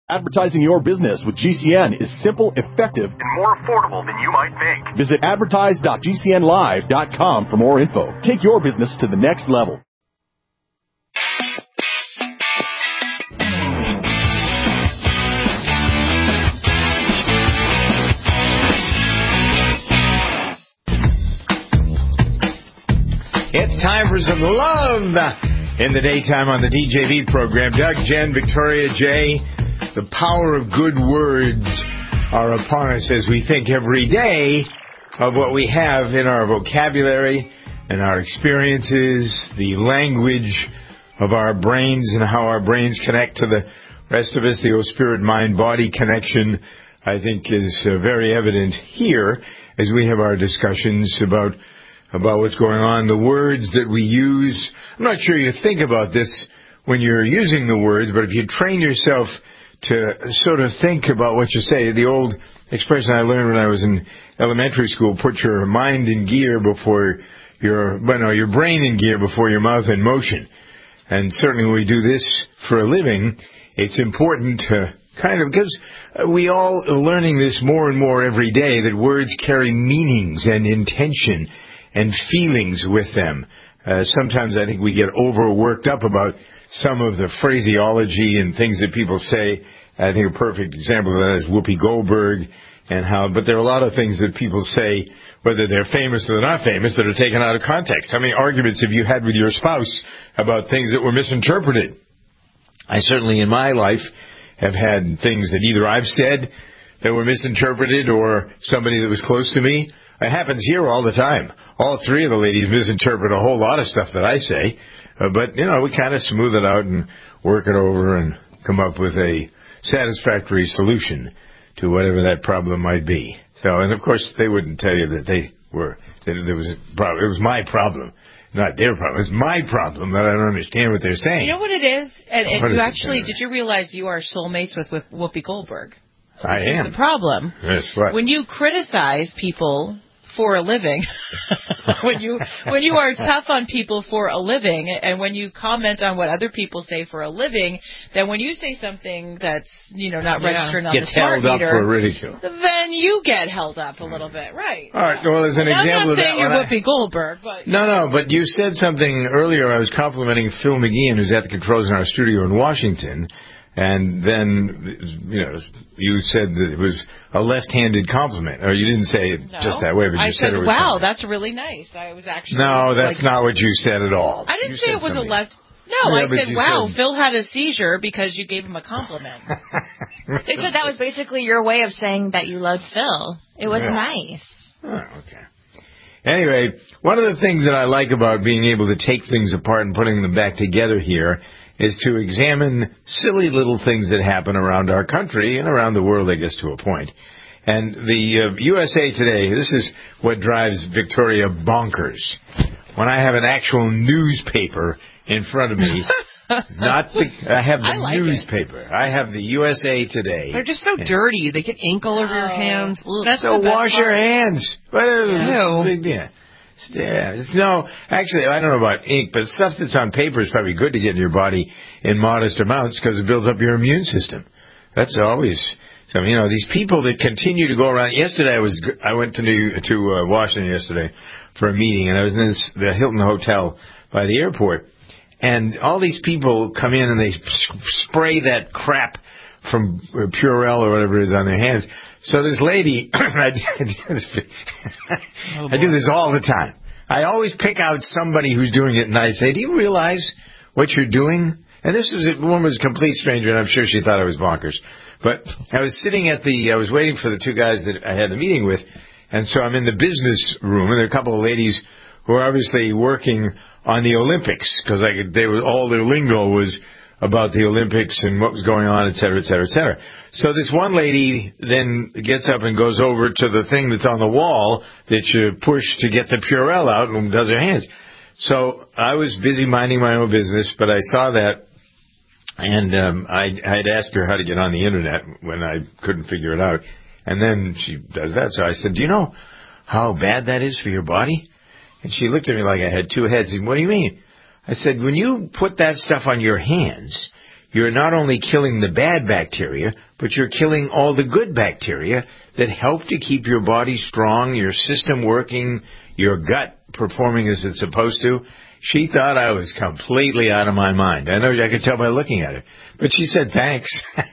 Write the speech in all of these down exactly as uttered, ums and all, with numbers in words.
Advertising your business with G C N is simple, effective, and more affordable than you might think. Visit advertise dot g c n live dot com for more info. Take your business to the next level. It's time for some love in the daytime on the D J V program. Doug, Jen, Victoria, Jay, the power of good words are upon us as we think every day of what we have in our vocabulary and our experiences, the language of our brains and how our brains connect to the rest of us. The old spirit-mind-body connection, I think, is uh, very evident here as we have our discussions about about what's going on, the words that we use. I'm not sure you think about this when you're using the words, but if you train yourself to sort of think about what you say, the old expression I learned when I was in elementary school, put your mind in gear before your, well, no, your brain in gear before your mouth in motion. And certainly when we do this for a living, it's important to kind of, because we all are learning this more and more every day, that words carry meanings and intention and feelings with them. Uh, sometimes I think we get overworked up about some of the phraseology and things that people say. I think a perfect example of that is Whoopi Goldberg and how, but there are a lot of things that people say, whether they're famous or they're not famous, that are taken out of context. How many arguments have you had with your spouse about things that were misinterpreted? I certainly in my life have had things that either I've said that were misinterpreted or somebody that was close to me. It happens here all the time. All three of the ladies misinterpret a whole lot of stuff that I say. Uh, but, you know, we kind of smooth it out and work it over and come up with a satisfactory solution to whatever that problem might be. So, and of course, they wouldn't tell you that they were, that there was a problem. It was my problem, not their problem. It's my problem that I don't understand what they're saying. You know what it is? And, and you actually, it? did you realize you are soulmates with, with Whoopi Goldberg? So I here's am. the problem. Yes, what? When you criticize people for a living, when you when you are tough on people for a living, and when you comment on what other people say for a living, then when you say something that's, you know, not yeah. registering on Gets the smart held meter, up for ridicule. then you get held up a little bit, right? All right. Well, as an now, example I'm not of saying that, you're I, Whoopi Goldberg, but no, no. But you said something earlier. I was complimenting Phil McGeehan, who's at the controls in our studio in Washington. And then, you know, you said that it was a left-handed compliment. Or you didn't say it no, just that way, but you I said, said, it was wow, something. That's really nice. I was actually... No, that's like, not what you said at all. I didn't you say it was something. a left... No, yeah, I said, wow, said... Phil had a seizure because you gave him a compliment. They said that was basically your way of saying that you loved Phil. It was yeah. nice. Oh, okay. Anyway, one of the things that I like about being able to take things apart and putting them back together here is to examine silly little things that happen around our country and around the world, I guess, to a point. And the uh, U S A Today, this is what drives Victoria bonkers. When I have an actual newspaper in front of me, not the, I have the I like newspaper. It. I have the U S A Today. They're just so and, dirty. They get ink all over your hands. That's so wash part. your hands. What is Ew. the big deal? Yeah, it's, no, actually, I don't know about ink, but stuff that's on paper is probably good to get in your body in modest amounts because it builds up your immune system. That's always, so, you know, these people that continue to go around. Yesterday, I was, I went to New, to uh, Washington yesterday for a meeting, and I was in this, the Hilton Hotel by the airport, and all these people come in and they spray that crap from Purell or whatever it is on their hands. So this lady, I, do this, oh I do this all the time. I always pick out somebody who's doing it, and I say, do you realize what you're doing? And this was a woman was a complete stranger, and I'm sure she thought I was bonkers. But I was sitting at the, I was waiting for the two guys that I had the meeting with, and so I'm in the business room, and there are a couple of ladies who are obviously working on the Olympics, because I could, they were, all their lingo was about the Olympics and what was going on, et cetera, et cetera, et cetera. So this one lady then gets up and goes over to the thing that's on the wall that you push to get the Purell out and does her hands. So I was busy minding my own business, but I saw that, and um, I had asked her how to get on the Internet when I couldn't figure it out. And then she does that. So I said, do you know how bad that is for your body? And she looked at me like I had two heads. And what do you mean? I said, when you put that stuff on your hands, you're not only killing the bad bacteria, but you're killing all the good bacteria that help to keep your body strong, your system working, your gut performing as it's supposed to. She thought I was completely out of my mind. I know I could tell by looking at her. But she said thanks.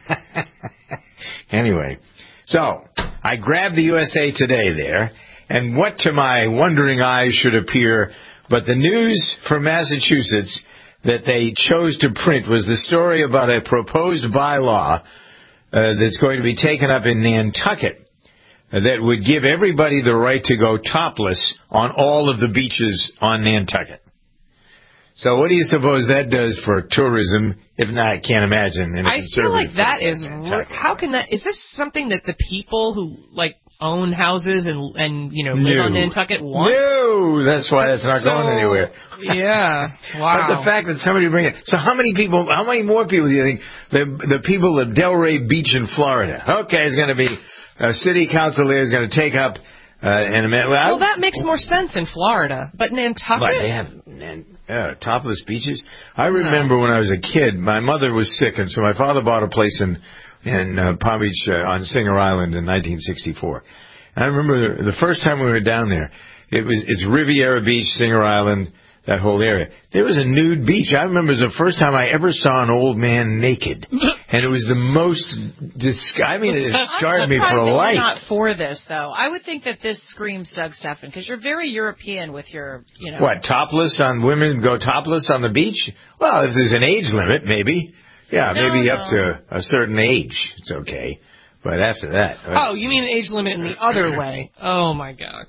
Anyway, so I grabbed the U S A Today there, and what to my wondering eyes should appear but the news from Massachusetts that they chose to print was the story about a proposed bylaw uh, that's going to be taken up in Nantucket uh, that would give everybody the right to go topless on all of the beaches on Nantucket. So what do you suppose that does for tourism? If not, I can't imagine. In a I feel like conservative that place is... like r- Nantucket. How can that... Is this something that the people who, like, own houses and, and you know, live No. on Nantucket want? No, that's why that's, not so, going anywhere. Yeah, wow. But the fact that somebody bring it. So how many people, how many more people do you think, the the people of Delray Beach in Florida, okay, is going to be, a city council there is going to take up, uh, in a minute. Well, well, that makes more sense in Florida. But Nantucket? But they have nan- uh, topless beaches. I remember no. when I was a kid, my mother was sick, and so my father bought a place in in uh, Palm Beach uh, on Singer Island in nineteen sixty-four. And I remember the first time we were down there, it was it's Riviera Beach, Singer Island, that whole area. There was a nude beach. I remember it was the first time I ever saw an old man naked. And it was the most, dis- I mean, it scarred me for a life. I'm not for this, though. I would think that this screams Doug Stephan, because you're very European with your, you know. What, topless on women go topless on the beach? Well, if there's an age limit, maybe. Yeah, no, maybe no. up to a certain age. It's okay. But after that. Oh, you mean the age limit in the other way? Oh, my God.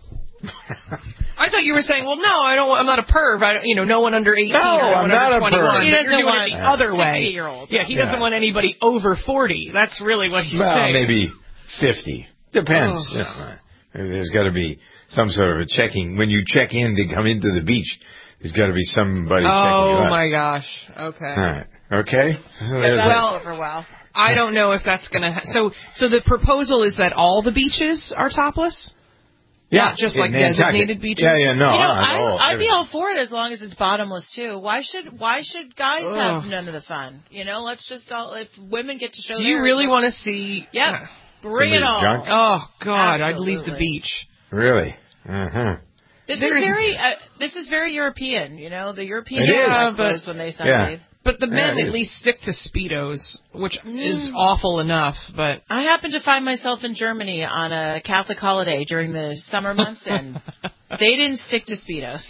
I thought you were saying, well, no, I don't. I'm not a perv. I, you know, no one under eighteen. No, or no I'm one not under a twenty-one. perv. He doesn't You're doing want it the other way. sixty-year-old. Yeah, he Yeah. doesn't want anybody over forty. That's really what he's well, saying. maybe fifty. Depends. Oh. Yeah. There's got to be some sort of a checking. When you check in to come into the beach, there's got to be somebody checking you Oh out. my gosh. Okay. All right. Okay. So there's That's Well- over well. I don't know if that's gonna. Ha- so, so the proposal is that all the beaches are topless, yeah, not just in like Nantucket. designated beaches. Yeah, yeah, no. You know, not I, all, I'd be everything. all for it as long as it's bottomless too. Why should Why should guys Ugh. have none of the fun? You know, let's just all if women get to show. Do you theirs, really let's- want to see? Yep, bring it Somebody's all. junk? Oh God, I'd leave the Absolutely. beach. Really? Uh-huh. This There's- is very uh, this is very European. You know, the Europeans It is. wear but- clothes when they Yeah. sunbathe. But the Yeah, men it at is. least stick to Speedos, which is Mm. awful enough. But I happened to find myself in Germany on a Catholic holiday during the summer months, and they didn't stick to Speedos.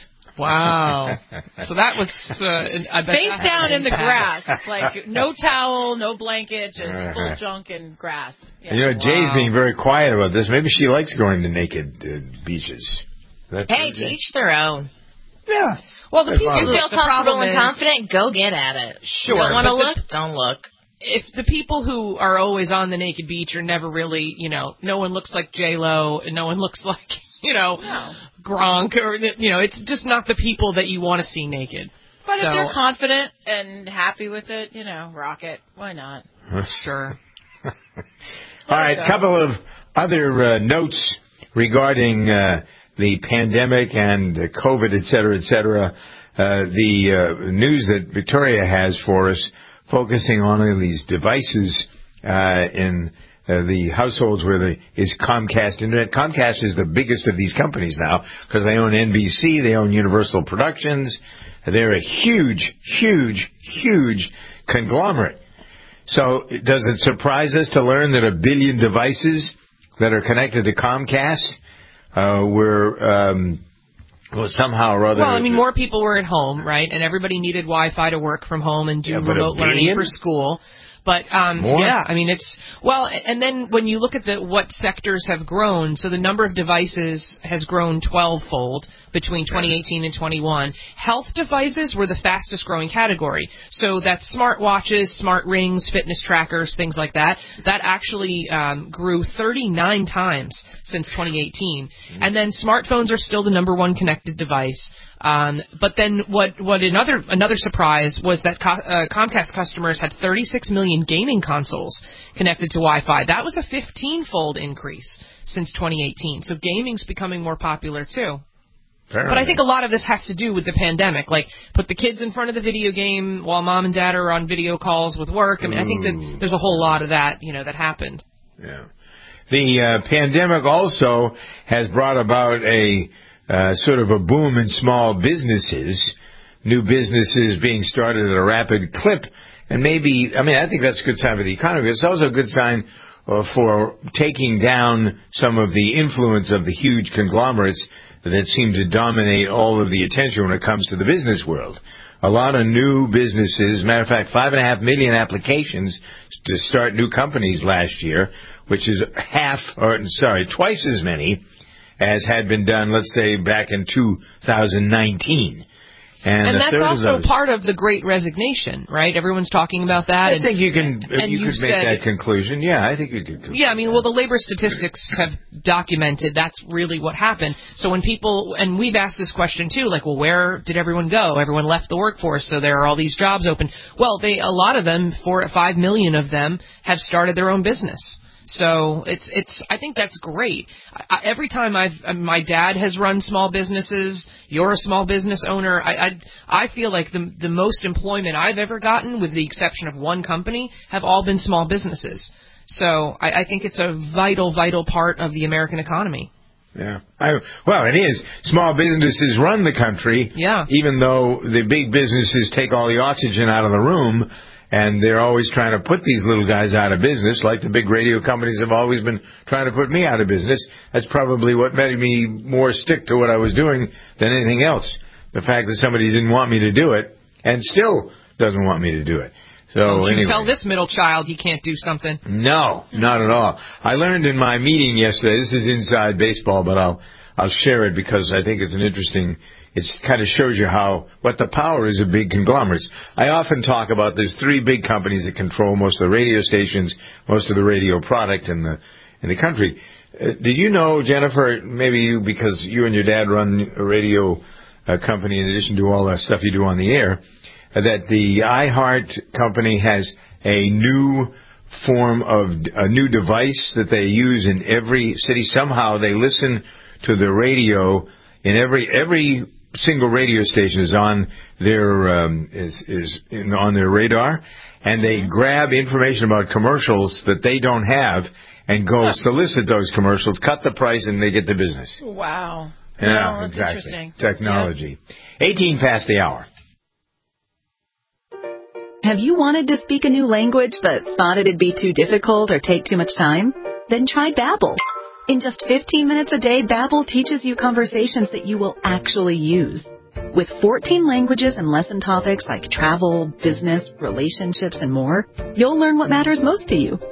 wow, so that was uh, I bet Face that had down an in the impact. grass, like no towel, no blanket, just Uh-huh. full junk and grass. Yeah. You know, Jay's Wow. being very quiet about this. Maybe she likes going to naked uh, beaches. That's Hey, to each their own. Yeah. Well, the As people long You as- feel the comfortable problem and is- confident, go get at it. Sure, You don't want to but the- look? Don't look. If the people who are always on the naked beach are never really, you know, no one looks like J Lo, and no one looks like, you know, No. Gronk, or you know, it's just not the people that you want to see naked. But so, if they're confident and happy with it, you know, rock it. Why not? sure. All right, go. couple of other uh, notes regarding uh, the pandemic and uh, COVID, et cetera, et cetera. Uh, the uh, news that Victoria has for us, focusing on all these devices uh, in uh, the households where there is Comcast Internet. Comcast is the biggest of these companies now because they own N B C, they own Universal Productions. They're a huge, huge, huge conglomerate. So does it surprise us to learn that a billion devices that are connected to Comcast uh, were um, well, somehow or other... Well, I mean, more people were at home, right? And everybody needed Wi-Fi to work from home and do Yeah, but a remote learning billion? for school. But um, More? yeah, I mean, it's well, and then when you look at the what sectors have grown, so the number of devices has grown twelve-fold between twenty eighteen and twenty-one. Health devices were the fastest growing category. So that's smartwatches, smart rings, fitness trackers, things like that. That actually um, grew thirty-nine times since twenty eighteen. Mm-hmm. And then smartphones are still the number one connected device. Um, but then what, what another another surprise was that Co- uh, Comcast customers had thirty-six million gaming consoles connected to Wi-Fi. That was a fifteen-fold increase since twenty eighteen. So gaming's becoming more popular too. But I think a lot of this has to do with the pandemic. Like, put the kids in front of the video game while mom and dad are on video calls with work. I mean, I think that there's a whole lot of that, you know, that happened. Yeah. The uh, pandemic also has brought about a uh, sort of a boom in small businesses, new businesses being started at a rapid clip. And maybe, I mean, I think that's a good sign for the economy. It's also a good sign uh, for taking down some of the influence of the huge conglomerates that seem to dominate all of the attention when it comes to the business world. A lot of new businesses, matter of fact, five and a half million applications to start new companies last year, which is half, or sorry, twice as many as had been done, let's say, back in two thousand nineteen. And, and that's also of part of the Great Resignation, right? Everyone's talking about that. I and, think you can and you you could make said, that conclusion. Yeah, I think you could. Yeah, I mean, well, the labor statistics have documented that's really what happened. So when people, and we've asked this question too, like, well, where did everyone go? Everyone left the workforce, so there are all these jobs open. Well, they, a lot of them, four, five million of them, have started their own business. So it's it's. I think that's great. I, every time I've my dad has run small businesses. You're a small business owner. I I, I feel like the the most employment I've ever gotten, with the exception of one company, have all been small businesses. So I, I think it's a vital vital part of the American economy. Yeah. I, well, it is. Small businesses run the country. Yeah. Even though the big businesses take all the oxygen out of the room. And they're always trying to put these little guys out of business, like the big radio companies have always been trying to put me out of business. That's probably what made me more stick to what I was doing than anything else. The fact that somebody didn't want me to do it, and still doesn't want me to do it. So Don't you anyway. tell this middle child he can't do something. No, not at all. I learned in my meeting yesterday, this is inside baseball, but I'll I'll share it because I think it's an interesting. It kind of shows you how what the power is of big conglomerates. I often talk about there's three big companies that control most of the radio stations, most of the radio product in the in the country. Uh, did you know, Jennifer? Maybe you, because you and your dad run a radio uh, company in addition to all that stuff you do on the air, uh, that the iHeart company has a new form of a new device that they use in every city. Somehow they listen to the radio in every every. single radio station is on their um, is is in, on their radar, and they grab information about commercials that they don't have and go solicit those commercials, cut the price, and they get the business. Wow. Yeah, no, that's exactly. Interesting. Technology. Yeah. eighteen past the hour. Have you wanted to speak a new language but thought it'd be too difficult or take too much time? Then try Babbel. In just fifteen minutes a day, Babbel teaches you conversations that you will actually use. With fourteen languages and lesson topics like travel, business, relationships, and more, you'll learn what matters most to you.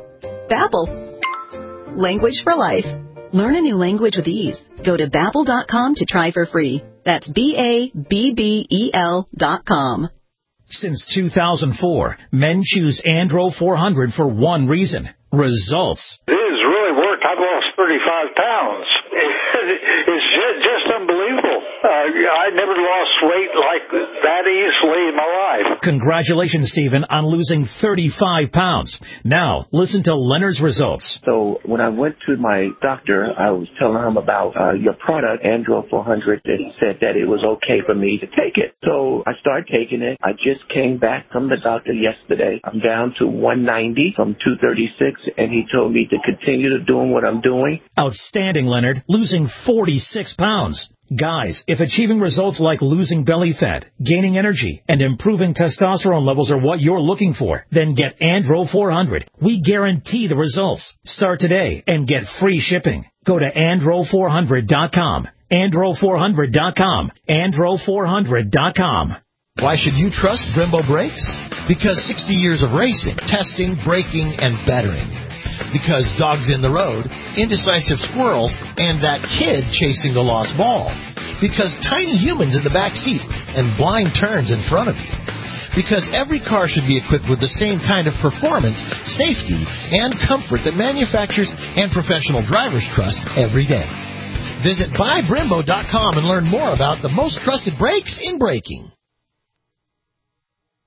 Babbel. Language for life. Learn a new language with ease. Go to Babbel dot com to try for free. That's B A B B E L dot com. Since two thousand four, men choose Andro four hundred for one reason: results. It has really worked. I've lost thirty-five pounds. It's just unbelievable. Uh, I never lost weight like that easily in my life. Congratulations, Stephen, on losing thirty-five pounds. Now, listen to Leonard's results. So when I went to my doctor, I was telling him about uh, your product, Andro four hundred, and he said that it was okay for me to take it. So I started taking it. I just came back from the doctor yesterday. I'm down to one ninety from two thirty-six, and he told me to continue to doing what I'm doing. Outstanding, Leonard, losing forty-six pounds. Guys, if achieving results like losing belly fat, gaining energy, and improving testosterone levels are what you're looking for, then get Andro four hundred. We guarantee the results. Start today and get free shipping. Go to Andro four hundred dot com. Andro four hundred dot com. Andro four hundred dot com. Why should you trust Brembo Brakes? Because sixty years of racing, testing, braking, and bettering. Because dogs in the road, indecisive squirrels, and that kid chasing the lost ball. Because tiny humans in the back seat and blind turns in front of you. Because every car should be equipped with the same kind of performance, safety, and comfort that manufacturers and professional drivers trust every day. Visit buy brembo dot com and learn more about the most trusted brakes in braking.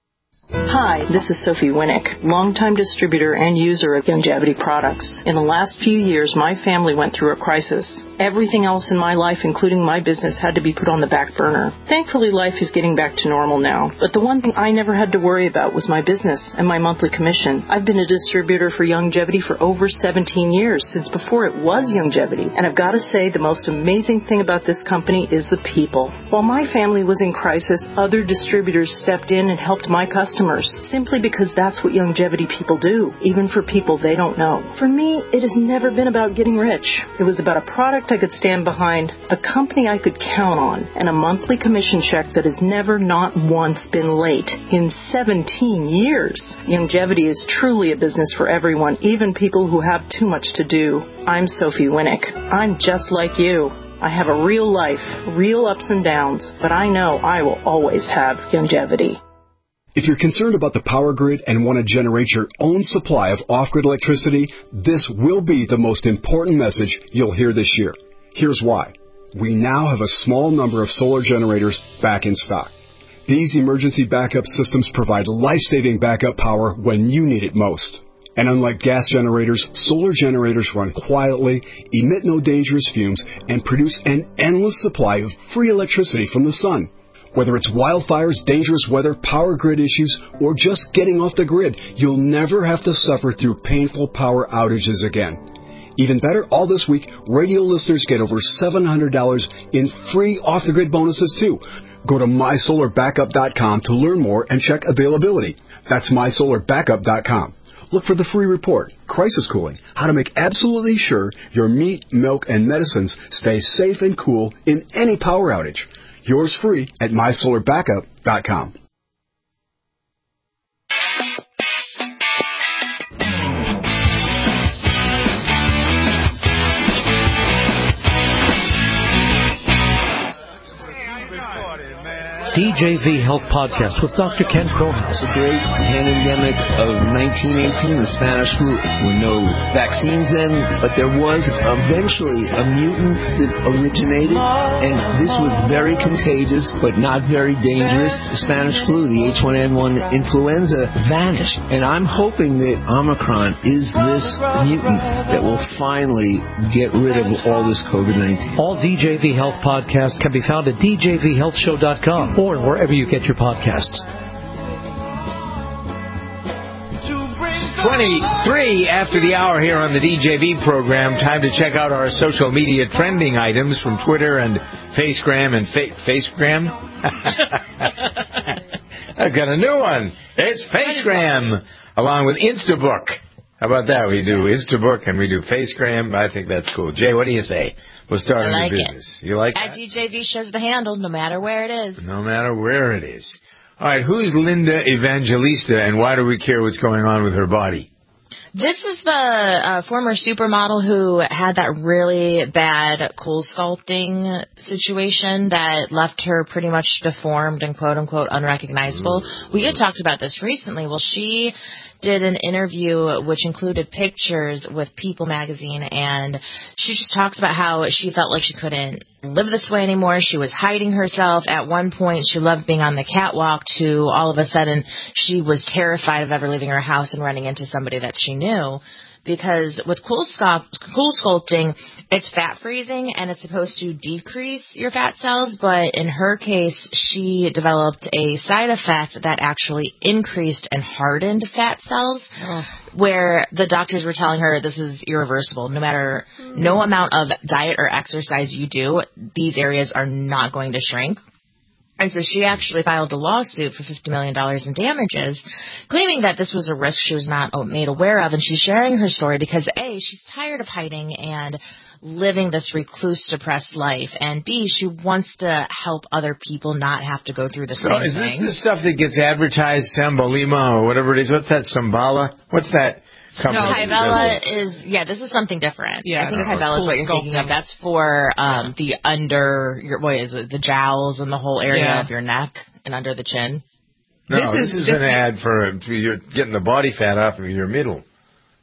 Hi, this is Sophie Winnick, longtime distributor and user of Youngevity products. In the last few years, my family went through a crisis. Everything else in my life, including my business, had to be put on the back burner. Thankfully, life is getting back to normal now, but the one thing I never had to worry about was my business and my monthly commission. I've been a distributor for Youngevity for over seventeen years, since before it was Youngevity, and I've got to say the most amazing thing about this company is the people. While my family was in crisis, other distributors stepped in and helped my customers, simply because that's what Youngevity people do, even for people they don't know. For me, it has never been about getting rich. It was about a product I could stand behind, a company I could count on, and a monthly commission check that has never not once been late in seventeen years. Youngevity is truly a business for everyone, even people who have too much to do. I'm Sophie Winnick. I'm just like you. I have a real life, real ups and downs, but I know I will always have Youngevity. If you're concerned about the power grid and want to generate your own supply of off-grid electricity, this will be the most important message you'll hear this year. Here's why. We now have a small number of solar generators back in stock. These emergency backup systems provide life-saving backup power when you need it most. And unlike gas generators, solar generators run quietly, emit no dangerous fumes, and produce an endless supply of free electricity from the sun. Whether it's wildfires, dangerous weather, power grid issues, or just getting off the grid, you'll never have to suffer through painful power outages again. Even better, all this week, radio listeners get over seven hundred dollars in free off-the-grid bonuses, too. Go to my solar backup dot com to learn more and check availability. That's my solar backup dot com. Look for the free report, Crisis Cooling, how to make absolutely sure your meat, milk, and medicines stay safe and cool in any power outage. Yours free at my solar backup dot com. D J V Health Podcast with Doctor Ken Crowhouse. The great pandemic of nineteen eighteen, the Spanish flu. There were no vaccines then, but there was eventually a mutant that originated, and this was very contagious, but not very dangerous. The Spanish flu, the H one N one influenza, vanished. And I'm hoping that Omicron is this mutant that will finally get rid of all this COVID nineteen. All D J V Health podcasts can be found at d j v health show dot com. Or wherever you get your podcasts. twenty-three after the hour here on the D J V program. Time to check out our social media trending items from Twitter and Facegram and fa- Facegram. I've got a new one. It's Facegram, along with Instabook. How about that? We do Instabook and we do Facegram. I think that's cool. Jay, what do you say? We'll start I a like new business. It. You like At that? D J V shows the handle, no matter where it is. No matter where it is. All right, who's Linda Evangelista, and why do we care what's going on with her body? This is the uh, former supermodel who had that really bad cool sculpting situation that left her pretty much deformed and quote-unquote unrecognizable. Mm. We had talked about this recently. Well, she did an interview which included pictures with People magazine, and she just talks about how she felt like she couldn't live this way anymore. She was hiding herself. At one point, she loved being on the catwalk, to all of a sudden she was terrified of ever leaving her house and running into somebody that she knew. Because with cool, sculpt, cool sculpting, it's fat freezing and it's supposed to decrease your fat cells, but in her case, she developed a side effect that actually increased and hardened fat cells, oh. where the doctors were telling her this is irreversible. No matter mm. no amount of diet or exercise you do, these areas are not going to shrink. And so she actually filed a lawsuit for fifty million dollars in damages, claiming that this was a risk she was not made aware of. And she's sharing her story because, A, she's tired of hiding and living this recluse, depressed life, and B, she wants to help other people not have to go through the so same is this thing. the stuff that gets advertised, Sambalima or whatever it is? What's that, Sambala? What's that company? No, Kybella is, yeah, this is something different. Yeah, I think no. Kybella is what you're thinking of. That's for um, the under, your, what is it, the jowls and the whole area yeah. of your neck and under the chin. No, this, this is, is this an ad for you're getting the body fat off of your middle.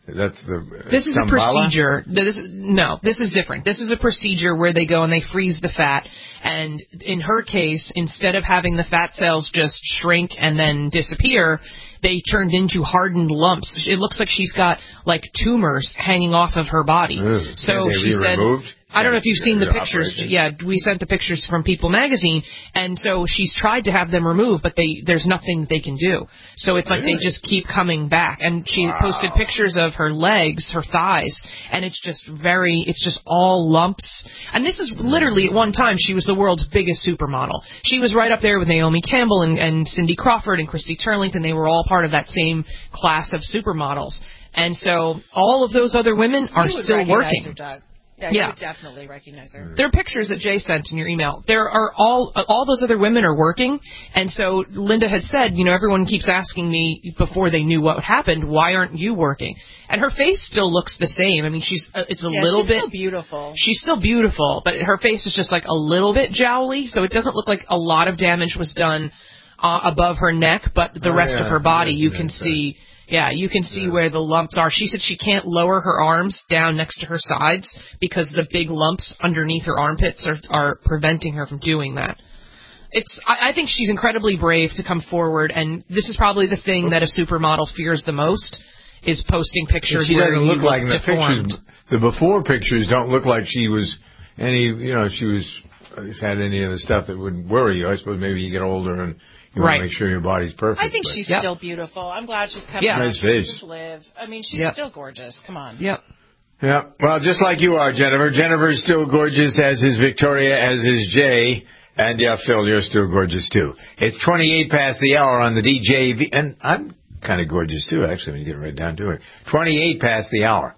That's the... Uh, this is Shambhala? a procedure. This, no, this is different. This is a procedure where they go and they freeze the fat. And in her case, instead of having the fat cells just shrink and then disappear, they turned into hardened lumps. It looks like she's got, like, tumors hanging off of her body. Ooh, so they she said... removed? I don't know if you've seen the pictures. Operation. Yeah, we sent the pictures from People magazine, and so she's tried to have them removed, but they there's nothing they can do. So it's like Really? they just keep coming back. And she Wow. posted pictures of her legs, her thighs, and it's just very, it's just all lumps. And this is literally, at one time, she was the world's biggest supermodel. She was right up there with Naomi Campbell and, and Cindy Crawford and Christy Turlington. They were all part of that same class of supermodels. And so all of those other women are You would still recognize working. her, Doug. Yeah, Yeah. you would definitely recognize her. There are pictures that Jay sent in your email. There are all all those other women are working, and so Linda had said, you know, everyone keeps asking me before they knew what happened, why aren't you working? And her face still looks the same. I mean, she's uh, it's a yeah, little she's bit still beautiful. She's still beautiful, but her face is just like a little bit jowly, so it doesn't look like a lot of damage was done uh, above her neck, but the Oh, rest yeah. of her body, Yeah, you yeah, can yeah. see. Yeah, you can see where the lumps are. She said she can't lower her arms down next to her sides because the big lumps underneath her armpits are, are preventing her from doing that. It's. I, I think she's incredibly brave to come forward, and this is probably the thing that a supermodel fears the most, is posting pictures She where doesn't you look like in the deformed. pictures. The before pictures don't look like she was any, you know, she was had any of the stuff that would worry you. I suppose maybe you get older and you Right. want to make sure your body's perfect. I think but- she's Yep. still beautiful. I'm glad she's coming Yeah. out. Nice She's face. just live. I mean, she's Yep. still gorgeous. Come on. Yep. Yeah, well, just like you are, Jennifer. Jennifer's still gorgeous, as is Victoria, as is Jay. And, yeah, Phil, you're still gorgeous, too. It's twenty-eight past the hour on the D J V. And I'm kind of gorgeous, too, actually, when you get right down to it. twenty-eight past the hour.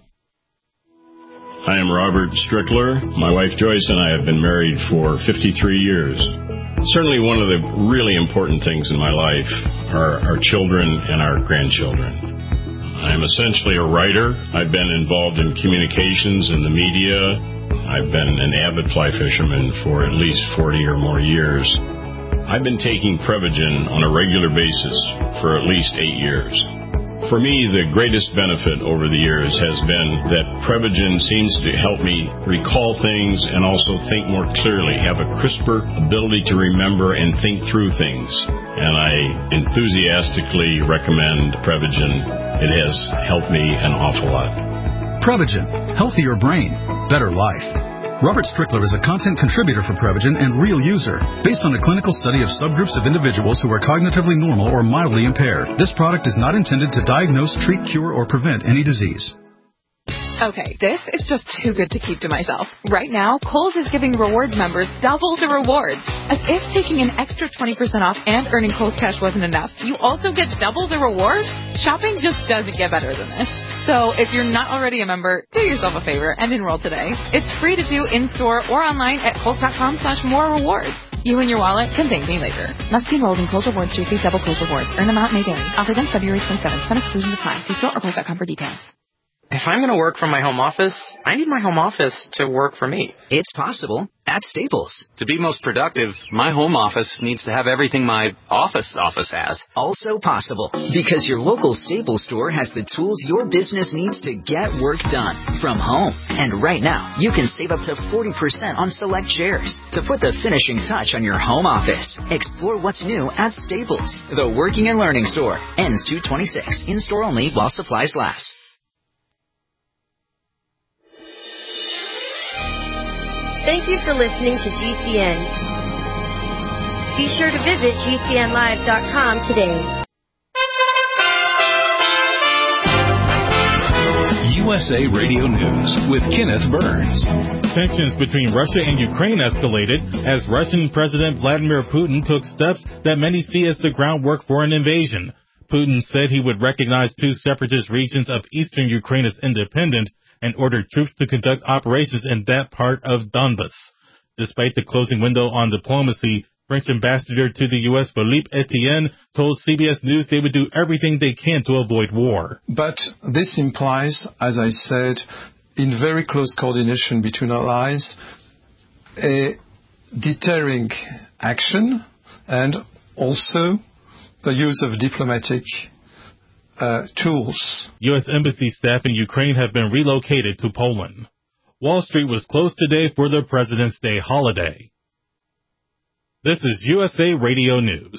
I am Robert Strickler. My wife Joyce and I have been married for fifty-three years. Certainly one of the really important things in my life are our children and our grandchildren. I'm essentially a writer. I've been involved in communications and the media. I've been an avid fly fisherman for at least forty or more years. I've been taking Prevagen on a regular basis for at least eight years. For me, the greatest benefit over the years has been that Prevagen seems to help me recall things and also think more clearly, have a crisper ability to remember and think through things. And I enthusiastically recommend Prevagen. It has helped me an awful lot. Prevagen. Healthier brain. Better life. Robert Strickler is a content contributor for Prevagen and real user, based on a clinical study of subgroups of individuals who are cognitively normal or mildly impaired. This product is not intended to diagnose, treat, cure, or prevent any disease. Okay, this is just too good to keep to myself. Right now, Kohl's is giving rewards members double the rewards. As if taking an extra twenty percent off and earning Kohl's Cash wasn't enough, you also get double the rewards? Shopping just doesn't get better than this. So if you're not already a member, do yourself a favor and enroll today. It's free to do in-store or online at Kohl's.com slash more rewards. You and your wallet can thank me later. Must be enrolled in Kohl's Rewards to receive double Kohl's Rewards. Earn amount may vary. Offer ends February twenty-seventh. Some exclusions apply. See store or Kohl's dot com for details. If I'm going to work from my home office, I need my home office to work for me. It's possible at Staples. To be most productive, my home office needs to have everything my office office has. Also possible because your local Staples store has the tools your business needs to get work done from home. And right now, you can save up to forty percent on select chairs to put the finishing touch on your home office. Explore what's new at Staples, the working and learning store. Ends two twenty-six. In-store only while supplies last. Thank you for listening to G C N. Be sure to visit G C N live dot com today. U S A Radio News with Kenneth Burns. Tensions between Russia and Ukraine escalated as Russian President Vladimir Putin took steps that many see as the groundwork for an invasion. Putin said he would recognize two separatist regions of eastern Ukraine as independent and ordered troops to conduct operations in that part of Donbas. Despite the closing window on diplomacy, French ambassador to the U S Philippe Etienne told C B S News they would do everything they can to avoid war. But this implies, as I said, in very close coordination between allies, a deterring action and also the use of diplomatic uh, tools. U S. Embassy staff in Ukraine have been relocated to Poland. Wall Street was closed today for the President's Day holiday. This is U S A Radio News.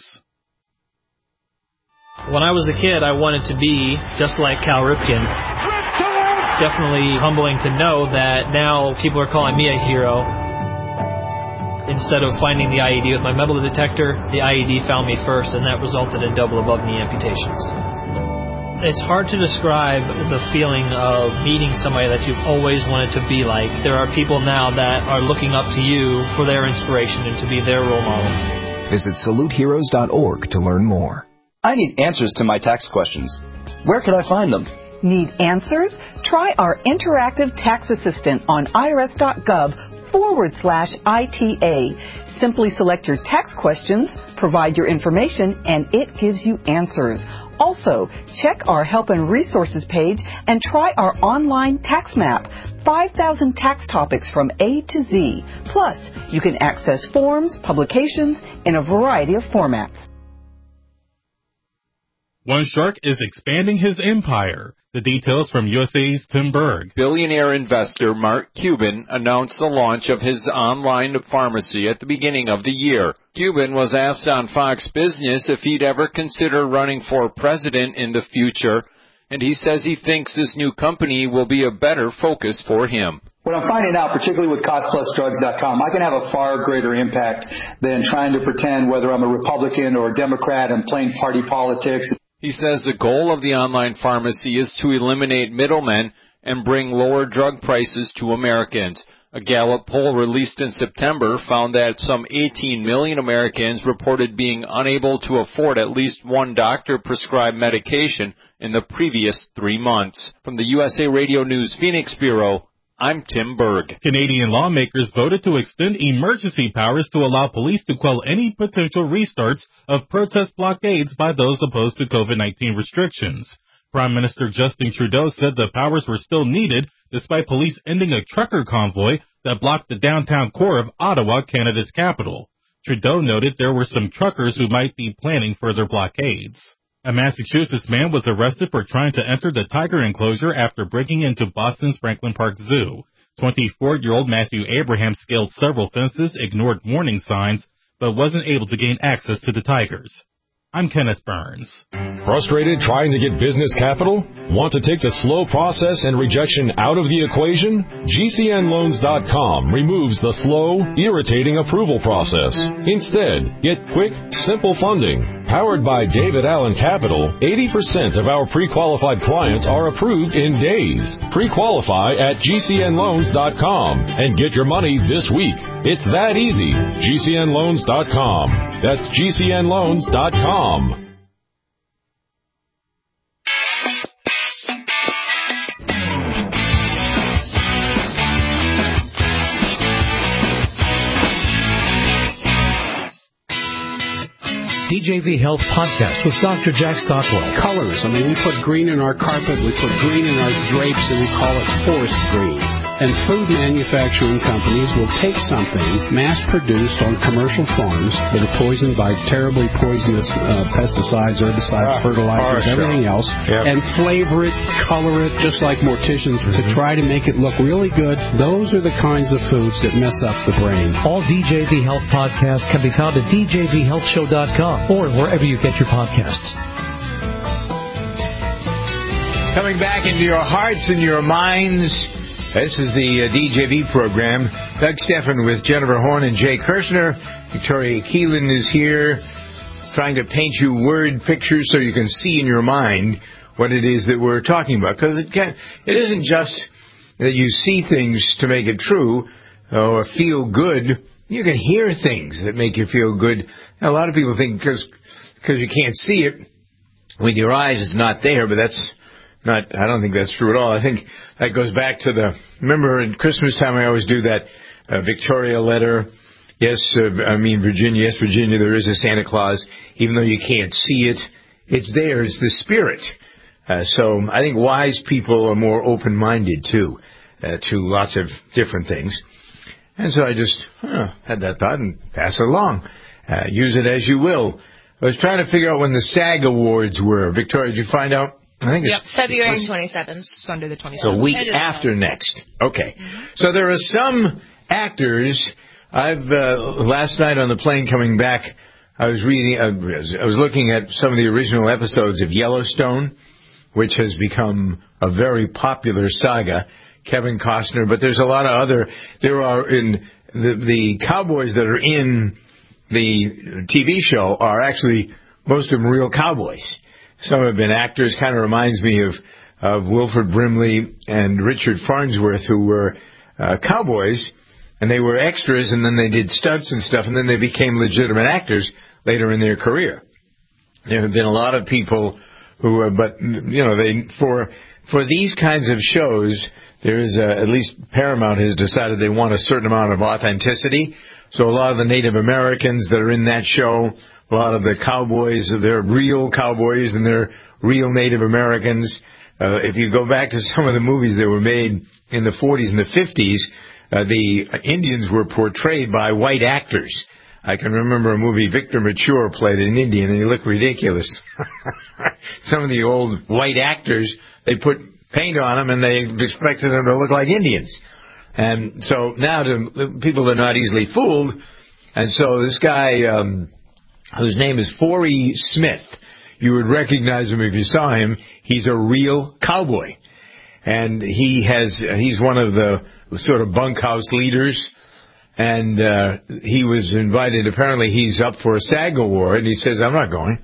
When I was a kid, I wanted to be just like Cal Ripken. It's definitely humbling to know that now people are calling me a hero. Instead of finding the I E D with my metal detector, the I E D found me first, and that resulted in double above-knee amputations. It's hard to describe the feeling of meeting somebody that you've always wanted to be like. There are people now that are looking up to you for their inspiration and to be their role model. Visit salute heroes dot org to learn more. I need answers to my tax questions. Where can I find them? Need answers? Try our interactive tax assistant on irs.gov forward slash ITA. Simply select your tax questions, provide your information, and it gives you answers. Also, check our Help and Resources page and try our online tax map. five thousand tax topics from A to Z. Plus, you can access forms, publications in a variety of formats. One shark is expanding his empire. The details from U S A's Tim Berg. Billionaire investor Mark Cuban announced the launch of his online pharmacy at the beginning of the year. Cuban was asked on Fox Business if he'd ever consider running for president in the future, and he says he thinks this new company will be a better focus for him. What I'm finding out, particularly with cost plus drugs dot com, I can have a far greater impact than trying to pretend whether I'm a Republican or a Democrat and playing party politics. He says the goal of the online pharmacy is to eliminate middlemen and bring lower drug prices to Americans. A Gallup poll released in September found that some eighteen million Americans reported being unable to afford at least one doctor-prescribed medication in the previous three months. From the U S A Radio News Phoenix Bureau, I'm Tim Berg. Canadian lawmakers voted to extend emergency powers to allow police to quell any potential restarts of protest blockades by those opposed to COVID nineteen restrictions. Prime Minister Justin Trudeau said the powers were still needed despite police ending a trucker convoy that blocked the downtown core of Ottawa, Canada's capital. Trudeau noted there were some truckers who might be planning further blockades. A Massachusetts man was arrested for trying to enter the tiger enclosure after breaking into Boston's Franklin Park Zoo. twenty-four-year-old Matthew Abraham scaled several fences, ignored warning signs, but wasn't able to gain access to the tigers. I'm Kenneth Burns. Frustrated trying to get business capital? Want to take the slow process and rejection out of the equation? G C N loans dot com removes the slow, irritating approval process. Instead, get quick, simple funding. Powered by David Allen Capital, eighty percent of our pre-qualified clients are approved in days. Pre-qualify at G C N loans dot com and get your money this week. It's that easy. G C N loans dot com. That's G C N loans dot com. D J V Health Podcast with Doctor Jack Stockwell. Colors. I mean, we put green in our carpet, we put green in our drapes, and we call it forest green. And food manufacturing companies will take something mass-produced on commercial farms that are poisoned by terribly poisonous uh, pesticides, herbicides, ah, fertilizers, harsh, everything yeah. else, yep. and flavor it, color it, just like morticians, mm-hmm. to try to make it look really good. Those are the kinds of foods that mess up the brain. All D J V Health podcasts can be found at D J V health show dot com or wherever you get your podcasts. Coming back into your hearts and your minds, this is the uh, D J V program. Doug Stephan with Jennifer Horn and Jay Kirshner. Victoria Keelan is here trying to paint you word pictures so you can see in your mind what it is that we're talking about. Because it, can, it isn't just that you see things to make it true or feel good. You can hear things that make you feel good. A lot of people think because because you can't see it with your eyes, it's not there, but that's not, I don't think that's true at all. I think that goes back to the, remember at Christmas time I always do that uh, Victoria letter. Yes, uh, I mean Virginia, yes, Virginia, there is a Santa Claus. Even though you can't see it, it's there. It's the spirit. Uh, so I think wise people are more open-minded, too, uh, to lots of different things. And so I just huh, had that thought and pass it along. Uh, use it as you will. I was trying to figure out when the SAG Awards were. Victoria, did you find out? I think yep. it's February twenty-seventh. Sunday the twenty-seventh. So week after next. Okay. Mm-hmm. So there are some actors. I've uh, last night on the plane coming back, I was reading. Uh, I was looking at some of the original episodes of Yellowstone, which has become a very popular saga. Kevin Costner, but there's a lot of other. There are in the the cowboys that are in the T V show are actually most of them real cowboys. Some have been actors. Kind of reminds me of of Wilford Brimley and Richard Farnsworth, who were uh, cowboys, and they were extras, and then they did stunts and stuff, and then they became legitimate actors later in their career. There have been a lot of people who, are, but you know, they for for these kinds of shows. There is a, at least Paramount has decided they want a certain amount of authenticity. So a lot of the Native Americans that are in that show, a lot of the cowboys, they're real cowboys and they're real Native Americans. Uh, if you go back to some of the movies that were made in the forties and the fifties, uh, the Indians were portrayed by white actors. I can remember a movie, Victor Mature played an Indian, and he looked ridiculous. Some of the old white actors, they put paint on them, and they expected them to look like Indians. And so now to, people are not easily fooled. And so this guy, um, whose name is Forey Smith, you would recognize him if you saw him. He's a real cowboy. And he has, he's one of the sort of bunkhouse leaders. And uh, he was invited, apparently he's up for a SAG award, and he says, I'm not going.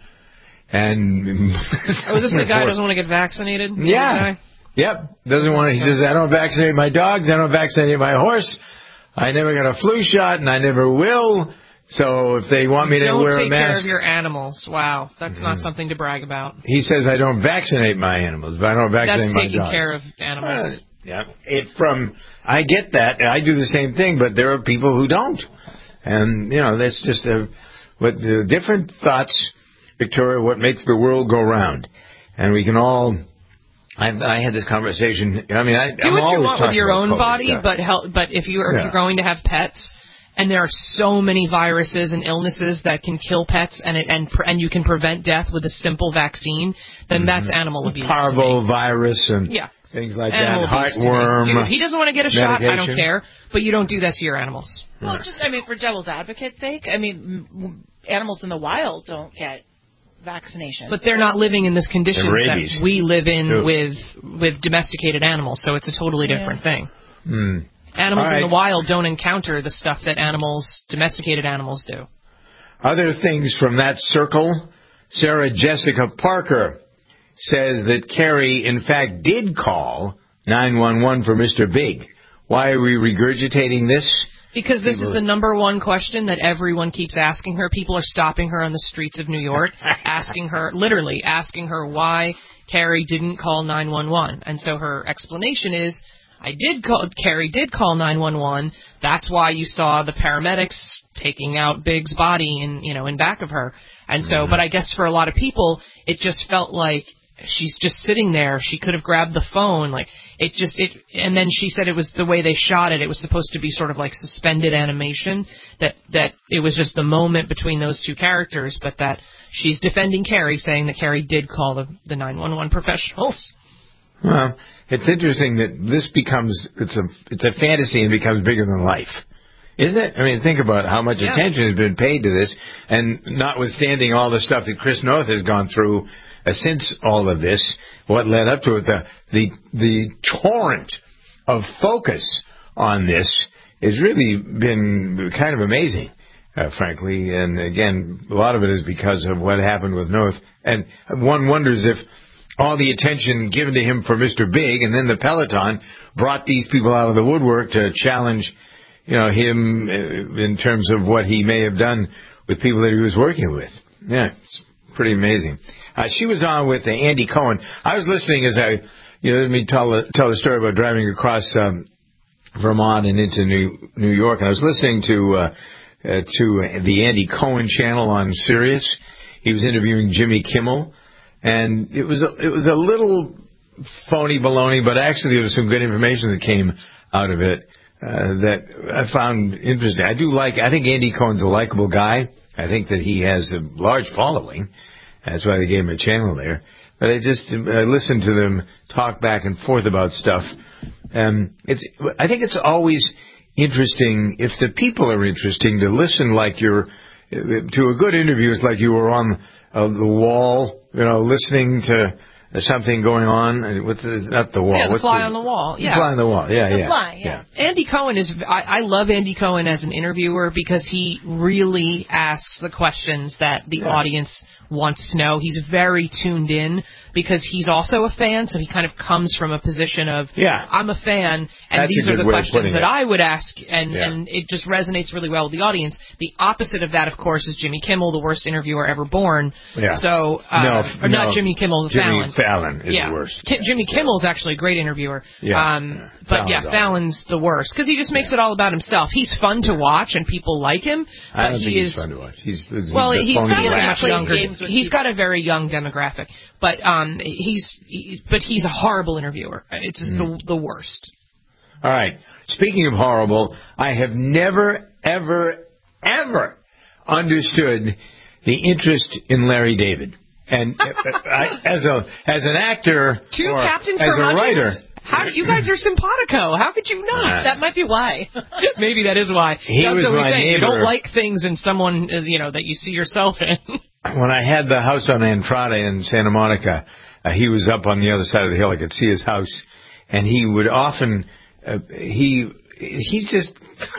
And oh, is this the guy who doesn't want to get vaccinated? Yeah. Yep, doesn't want to. He says, I don't vaccinate my dogs, I don't vaccinate my horse, I never got a flu shot, and I never will, so if they want me to don't wear a mask... Don't take care of your animals. Wow, that's mm-hmm. not something to brag about. He says, I don't vaccinate my animals, but I don't vaccinate that's my dogs. That's taking care of animals. Uh, yeah, it from, I get that, I do the same thing, but there are people who don't. And, you know, that's just a, what the different thoughts, Victoria, what makes the world go round. And we can all... I, I had this conversation. I mean, I, do I'm what always you want with your own body, stuff. but help, but if you are yeah. if you're going to have pets, and there are so many viruses and illnesses that can kill pets, and it, and and you can prevent death with a simple vaccine, then mm-hmm. that's animal abuse. Parvovirus and yeah. things like animal that. Heartworm. Dude, if he doesn't want to get a medication. shot, I don't care. But you don't do that to your animals. Well, right. just I mean, for devil's advocate's sake, I mean, m- animals in the wild don't get vaccination. But they're not living in this condition that we live in True. with with domesticated animals, so it's a totally different yeah. thing. Mm. Animals right. in the wild don't encounter the stuff that animals, domesticated animals, do. Other things from that circle, Sarah Jessica Parker says that Carrie, in fact, did call nine one one for Mister Big. Why are we regurgitating this? Because this is the number one question that everyone keeps asking her. People are stopping her on the streets of New York, asking her, literally asking her why Carrie didn't call nine one one. And so her explanation is, I did call, Carrie did call nine one one. That's why you saw the paramedics taking out Big's body in, you know, in back of her. And so, but I guess for a lot of people, it just felt like she's just sitting there. She could have grabbed the phone. Like, it just, it, and then she said it was the way they shot it. It was supposed to be sort of like suspended animation, that, that it was just the moment between those two characters, but that she's defending Carrie, saying that Carrie did call the, the nine one one professionals. Well, it's interesting that this becomes, it's a, it's a fantasy and becomes bigger than life. Isn't it? I mean, think about how much yeah. attention has been paid to this, and notwithstanding all the stuff that Chris North has gone through uh, since all of this, what led up to it, the, the the torrent of focus on this has really been kind of amazing, uh, frankly. And again, a lot of it is because of what happened with North. And one wonders if all the attention given to him for Mister Big and then the Peloton brought these people out of the woodwork to challenge, you know, him in terms of what he may have done with people that he was working with. Yeah, it's pretty amazing. Uh, she was on with uh, Andy Cohen. I was listening as I, you know, let me tell tell the story about driving across um, Vermont and into New New York, and I was listening to uh, uh, to the Andy Cohen channel on Sirius. He was interviewing Jimmy Kimmel, and it was a, it was a little phony baloney, but actually there was some good information that came out of it uh, that I found interesting. I do like. I think Andy Cohen's a likable guy. I think that he has a large following. That's why they gave him a channel there. but I just I listen to them talk back and forth about stuff. And it's I think it's always interesting if the people are interesting to listen like you're to a good interview. It's like you were on uh, the wall, you know, listening to something going on with the, not the wall. Yeah, the What's fly the, on the wall. Yeah, the fly on the wall. Yeah, the yeah. Fly, yeah. yeah. Andy Cohen is. I, I love Andy Cohen as an interviewer because he really asks the questions that the yeah. audience wants to know. He's very tuned in because he's also a fan, so he kind of comes from a position of, yeah. I'm a fan, and That's these are the questions that it. I would ask, and, yeah. and it just resonates really well with the audience. The opposite of that, of course, is Jimmy Kimmel, the worst interviewer ever born. Yeah. So, uh, no, or no, not Jimmy Kimmel, Jimmy Fallon. Fallon is yeah. the worst. Ki- Jimmy Kimmel's actually a great interviewer. Yeah. Um, yeah. but Fallon's yeah, Fallon's the worst because he just makes yeah. it all about himself. He's fun to watch and people like him. But I don't he think is, he's fun to watch. He's, he's well, he's, he's much younger. He's people. got a very young demographic, but um, he's he, but he's a horrible interviewer. It's just mm. the the worst. All right. Speaking of horrible, I have never, ever, ever understood the interest in Larry David. And I, as a as an actor, Two or Captain as a writer. How you guys are simpatico? How could you not? Uh, that might be why. Maybe that is why. He That's was what we my say. neighbor. You don't like things in someone uh, you know that you see yourself in. When I had the house on Andrade in Santa Monica, uh, he was up on the other side of the hill. I could see his house, and he would often uh, he he's just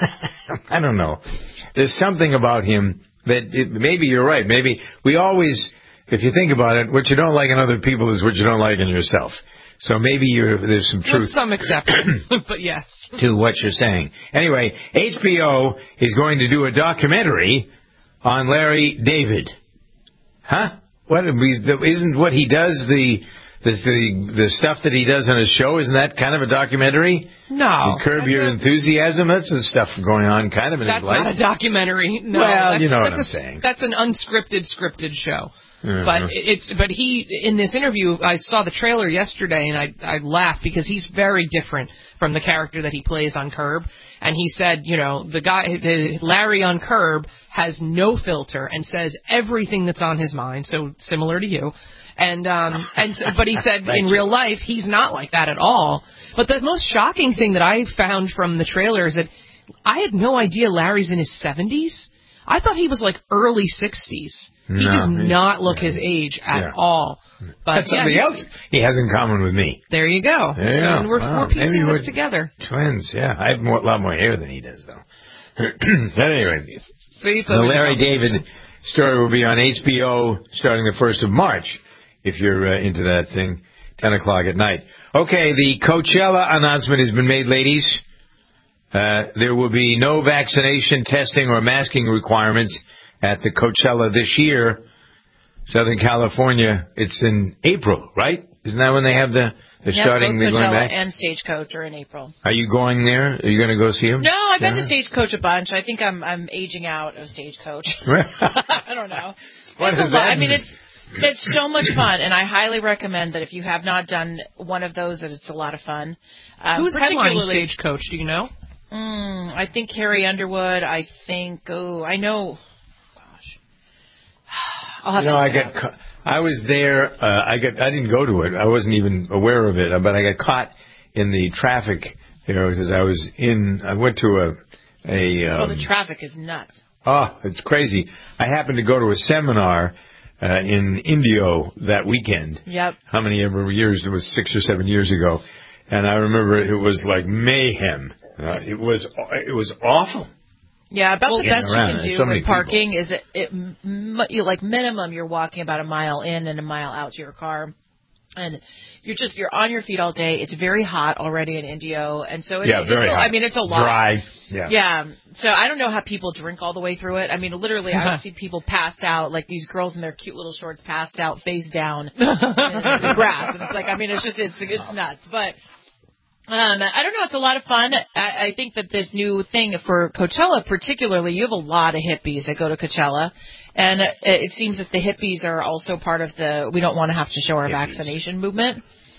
I don't know. There's something about him that it, maybe you're right. Maybe we always, if you think about it, what you don't like in other people is what you don't like in yourself. So maybe you're, there's some truth. With some exception, but yes. To what you're saying. Anyway, H B O is going to do a documentary on Larry David. Huh? What isn't what he does the the the, the stuff that he does on his show? Isn't that kind of a documentary? No. You Curb Your a, Enthusiasm. That's the stuff going on, kind of in his life. That's not a documentary. No. Well, that's, you know that's what I'm a, saying. That's an unscripted, scripted show. Uh-huh. But it's but he in this interview I saw the trailer yesterday and I I laughed because he's very different from the character that he plays on Curb, and he said, you know, the guy the Larry on Curb has no filter and says everything that's on his mind, so similar to you. And um and so, but he said in real life he's not like that at all. But the most shocking thing that I found from the trailer is that I had no idea Larry's in his seventies. I thought he was like early sixties. He no, does not look yeah. his age at yeah. all. But That's yeah, something else he has in common with me. There you go. Yeah, so we're, wow. we're piecing Maybe this we're together. Twins, yeah. I have more, a lot more hair than he does, though. But anyway, See, the Larry David story will be on H B O starting the first of March, if you're uh, into that thing, ten o'clock at night. Okay, the Coachella announcement has been made, ladies. Uh, there will be no vaccination, testing, or masking requirements at the Coachella this year. Southern California, it's in April, right? Isn't that when they have the, the yeah, starting? Both the going Coachella back? and Stagecoach are in April. Are you going there? Are you going to go see him? No, I've been yeah. to Stagecoach a bunch. I think I'm I'm aging out of Stagecoach. I don't know. What it's does a lot. that I mean, mean? it's it's so much fun, and I highly recommend that if you have not done one of those, that it's a lot of fun. Um, Who's headlining Stagecoach? Do you know? Mm, I think Carrie Underwood. I think. Oh, I know. Gosh, I'll have you know, to I got. Ca- I was there. Uh, I got. I didn't go to it. I wasn't even aware of it. But I got caught in the traffic, you know, because I was in. I went to a. a um, oh, the traffic is nuts. Oh, it's crazy. I happened to go to a seminar uh, in Indio that weekend. Yep. How many ever years? It was six or seven years ago, and I remember it was like mayhem. Uh, it was. It was awful. Yeah, about well, the best around. you can do so with parking people. is it, it m- you like minimum you're walking about a mile in and a mile out to your car, and you're just you're on your feet all day. It's very hot already in Indio, and so it, yeah, it's very a, hot. I mean it's a lot. Dry. Yeah. Yeah. So I don't know how people drink all the way through it. I mean, literally, I would see people passed out, like these girls in their cute little shorts passed out, face down in the grass, and it's like I mean it's just it's it's nuts, but. Um, I don't know. It's a lot of fun. I, I think that this new thing for Coachella, particularly, you have a lot of hippies that go to Coachella, and it, it seems that the hippies are also part of the "we don't want to have to show our hippies. vaccination" movement.